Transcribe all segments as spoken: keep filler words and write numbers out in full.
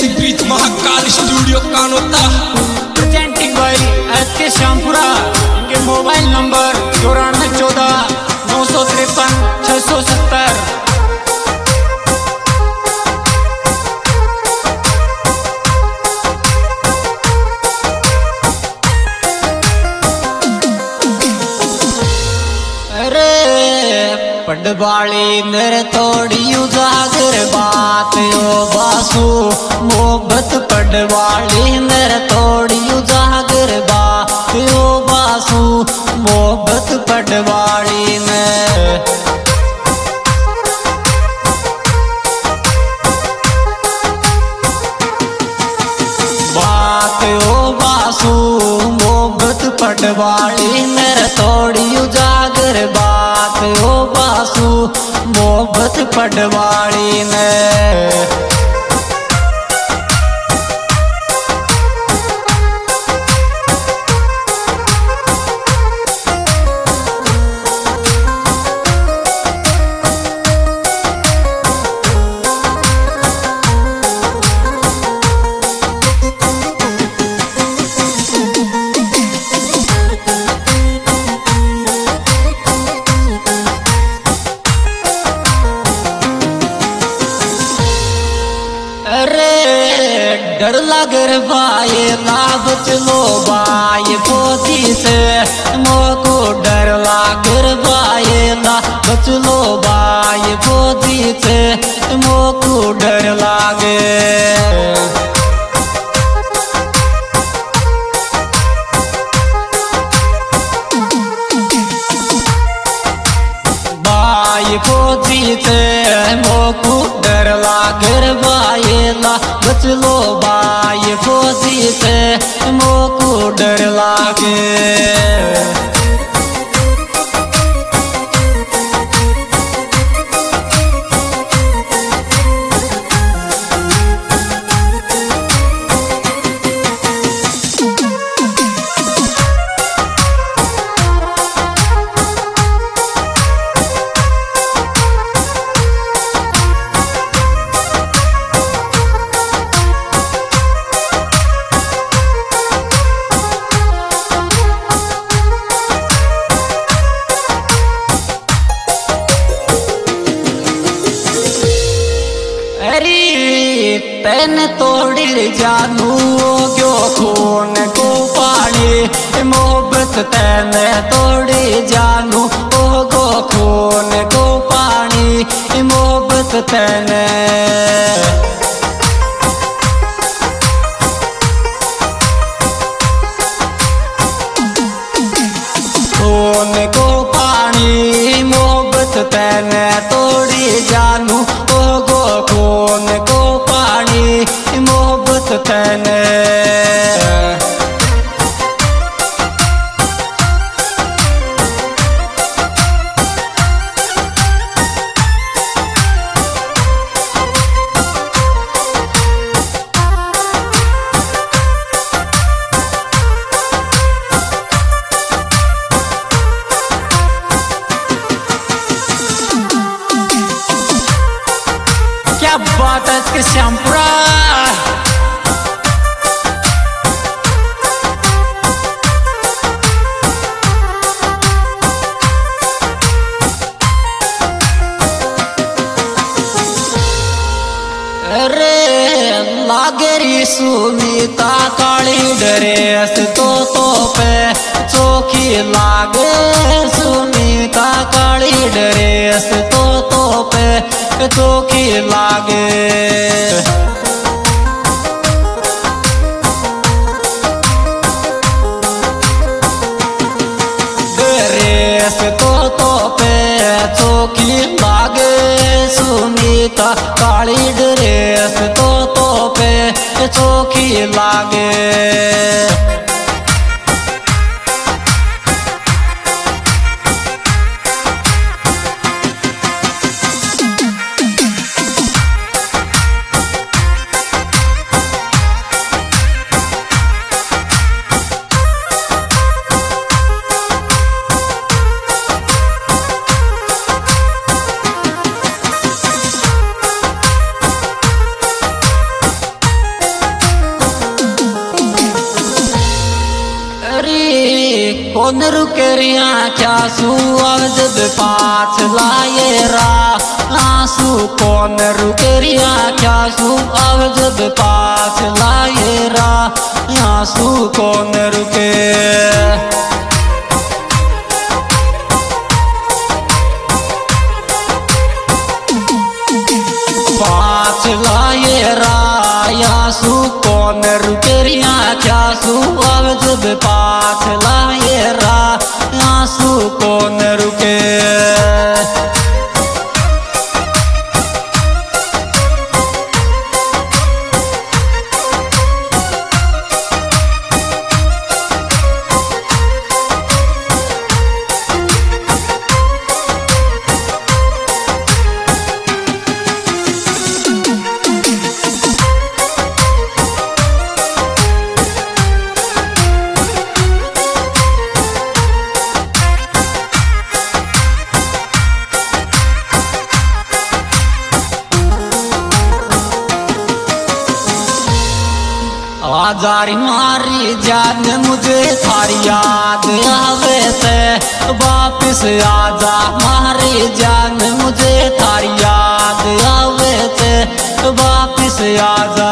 Music बीच Mahakal studio Kanota presenting by S K Shyampura. इनके mobile number चौरानवे चौदह नौ सौ तिरपन छह सौ सत्तर। पडवाली मेरे तोड़ी उजागर बात यो बासु मोहब्बत पडवाली मेरे तोड़ी उजागर बात यो बासु मोहब्बत पडवाली में बात यो बासु मोहब्बत पडवाली मेरे तोड़ी उजागर बात यो बासु मोहब्बत पडवाली में। डर लगर भाई लाभ चलो भाई पोती से मोको डर लगर भाई लाभ चलो भाई पोती से मोको डर लागे। भाई पोती से मोको डर लागर भाई ला बचलो भाई फौजी से मोको डर लागे। तैन तोड़ी जानू गयो खून को पानी मोहब्बत तैन तोड़ी जानू ओ गो खून को पानी मोहब्बत तैन। खून को पानी मोहब्बत तैन तोड़ी जानू ओ गो खून को पानी मोहब्बत तैने। क्या बात है इसके श्यामपुरा। लागरी सुनीता काली ड्रेस तो तो पे चौकी लागे सुनीता काली ड्रेस तो तो पे चौकी लागे। ड्रेस तो तो पे चौकी लागे सुनीता काली ड्रेस तो तो पे चौकी लागे। कौन रुके रिया क्या सू जब पाछ लाए रा आंसू कौन रुके रिया क्या सू जब पाछ लाए रा आंसू कौन रुके पाछ लाए रा आंसू कौन रुके रिया क्या सू जब पाछ लाए रा आंसू कौन रुके आजारी मारी जान मुझे थारी याद आवे से वापिस आजा मारी जान मुझे थारी याद आवे से वापिस आजा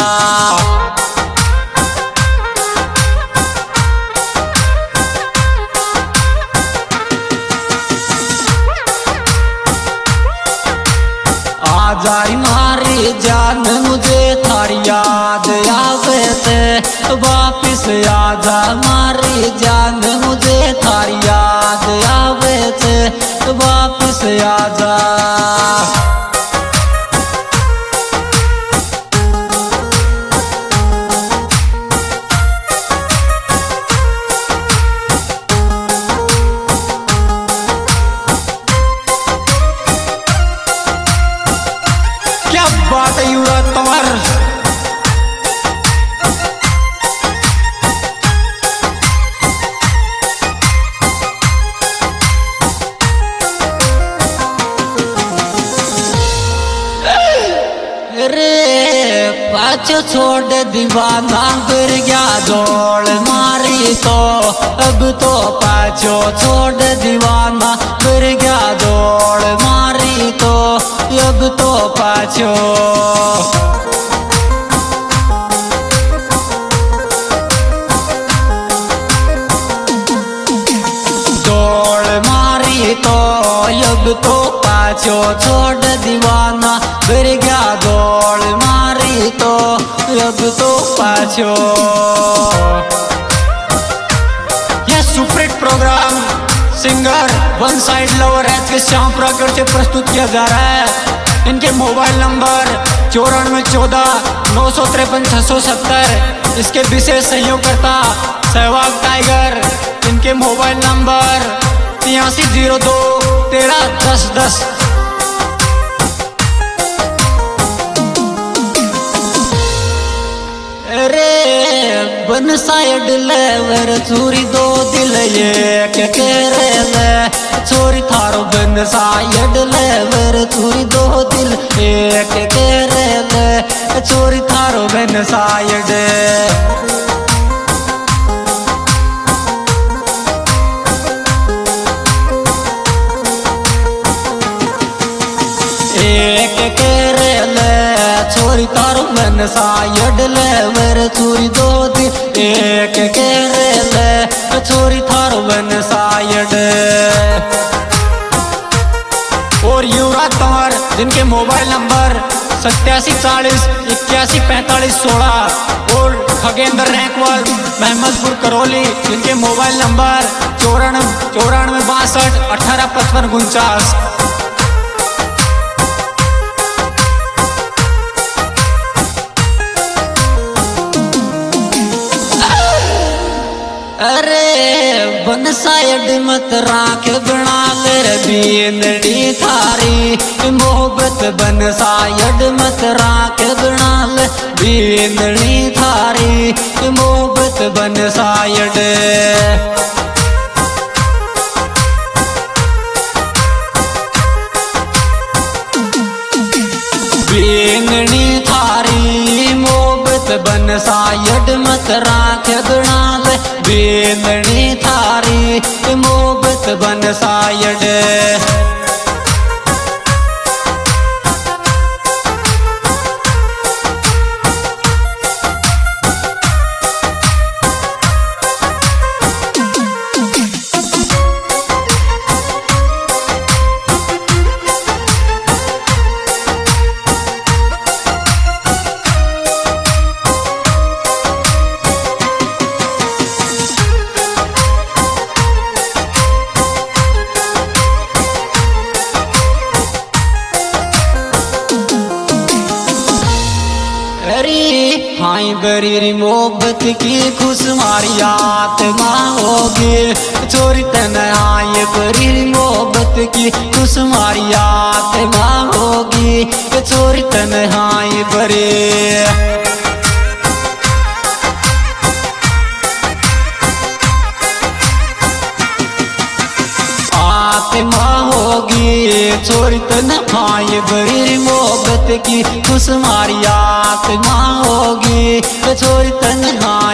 आजारी मारी जान मुझे थारी याद आवे से वापिस आजा मारी जान मुझे थारी याद आवे से वापिस आजा क्या बात है युवा तुम्हार रे पाछो छोड़ दीवाना गिर गया जोड़ मारी तो अब तो पाछो छोड़ दीवाना गिर गया जोड़ मारी तो अब तो पाछो दौड़ मारी तो अब तो पाछो छोड़ दीवाना फिर गया दौड़ मारी तो अब तो पाछो यह superhit programme singer one side lover H K Shyam प्रकट से प्रस्तुत किया जा रहा है। इनके मोबाइल नंबर चौरानवे चौदह नौ सौ तिरपन छह सौ सत्तर। इसके विशेष सहयोगकर्ता सहवाग टाइगर। इनके मोबाइल नंबर तिरासी जीरो दो तेरह दस दस। अरे बन साइड लेवर चोरी दो दिल ये के केरे ले चोरी थारो बन साइड लेवर चोरी दो दिल एक केरे ले चोरी थारो बन साइड। एक केरे ले चोरी तारो बन साइड लेवर चोरी दो दिल एक केरे ले चोरी थारो बन साइड। और युवराज तंवर जिनके मोबाइल नंबर सत्तासी चालीस इक्यासी पैंतालीस सोलह। और खगेंद्र रैंकवाल महमदपुर करौली जिनके मोबाइल नंबर चौरानवे चौरानवे बासठ अठारह पचपन उनचास। अरे बन साइड मत राख बना ले बीनड़ी थारी मोहब्बत बन साइड मत राख बना ले बीनड़ी थारी मोहब्बत बन साइड। बीनड़ी थारी मोहब्बत बन साइड मत राख बना ले बेंदनी थारी मोहब्बत बन सायड। हाई बरी मोहब्बत की खुश मारी आत्मा होगी छोरी तन। हाई बरी मोहब्बत की खुश मारी आत्मा होगी छोरी तन। हाई बरी आत्मा होगी छोरी तन। हाई बरी मोहब्बत की खुश मारी आत्मा होगी छोरी तन।